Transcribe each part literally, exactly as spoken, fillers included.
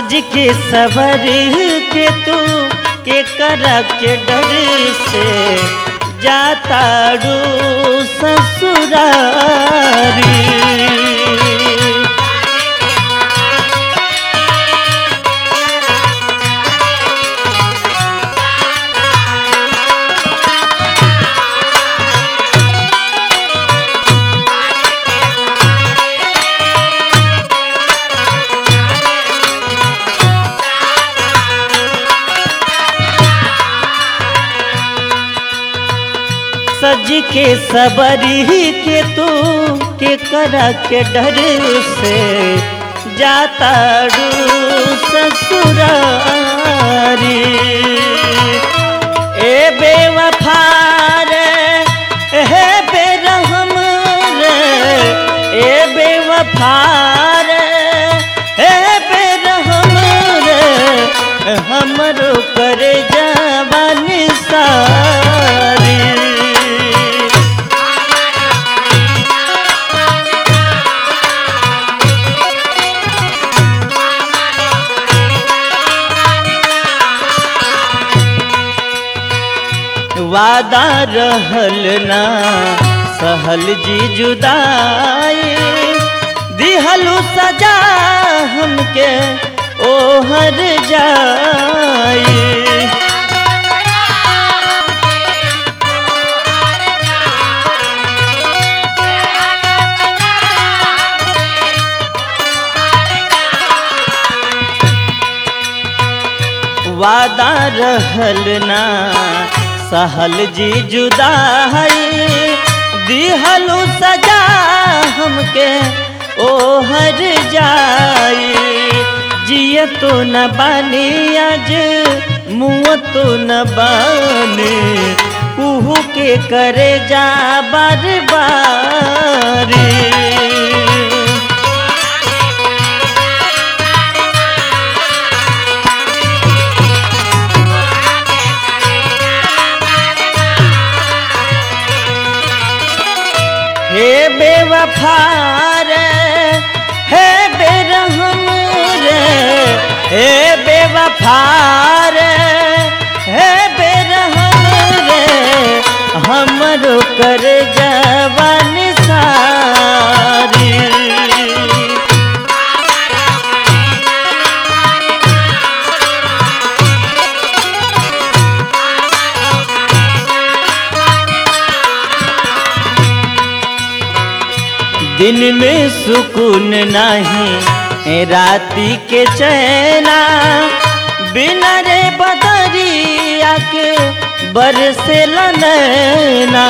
सज के सवर के तू के करा के डर से जाता रू ससुरारी। सज के सबरी के तू के करा के डर से जाता रू ससुरारी। ए बेवफा रे हे बेरहम रे, ए बेवफा रे हे बेरहम रे, हमरो कर जवानी सारी। वादा रहल ना सहल जी जुदाई, दिहलु सजा हमके ओहर जाई। वादा रहल ना सहल जी जुदाई, दिहलु सजा हमके ओहर जाई। जिय तो न बानी आज मुँह तो न बानी, कुहू के करे जा बार बारी। हे बेवफा रे हे बेरहम रे, हे बेवफा रे हे बेरहम रे, हमरो कर जवानी सारी। दिन में सुकून नहीं राती के चैना, बिना रे बदरिया के बरसे नैना।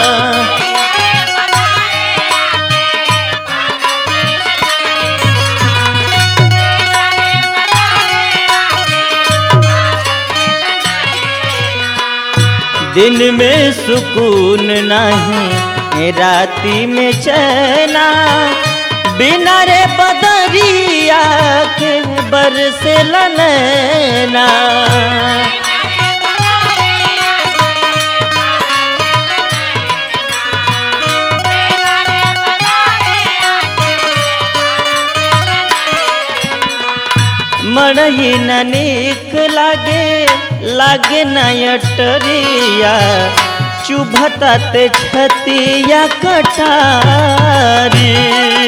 दिन में सुकून नहीं राती में चैना, बिना रे बदरिया के बरसे नैना। मरही न नीक लागे लागे न अटरिया, चुभता ते छतिया कटारी।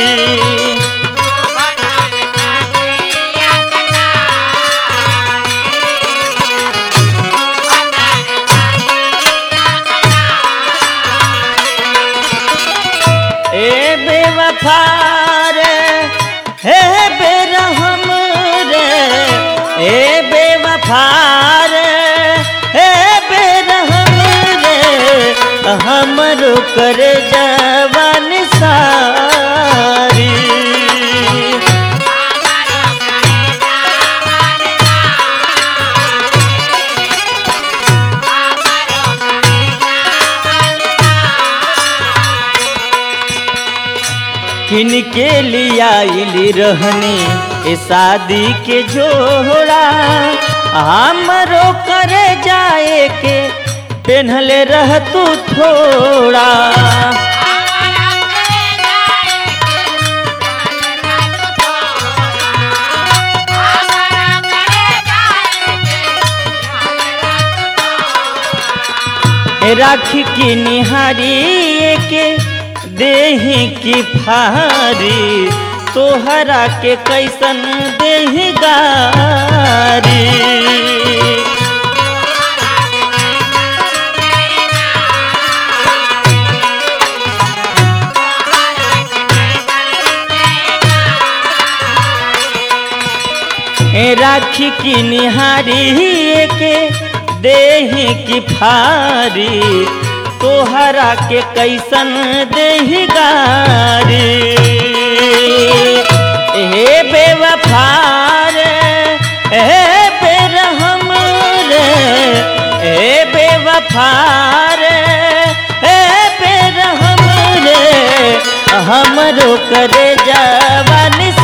ए बेवफा रे हे बेरहम रे, ए बेवफा रे हे बेरहम रे, हमरो कर जवानी सारी। किनके लिया इली रहनी ए शादी के जोड़ा, हमरो करे जाए के पेन्हले रह तू थोड़ा। राखी की निहारी के देही की फारी तोहरा के कैसन देही गारी। राखी की निहारी के देही की फारी तोहरा के कैसन देही गारी। हे बेवफा रे हे बेरहम रे हे बेवफा रे हे बेरहम रे हमरो करे जवानी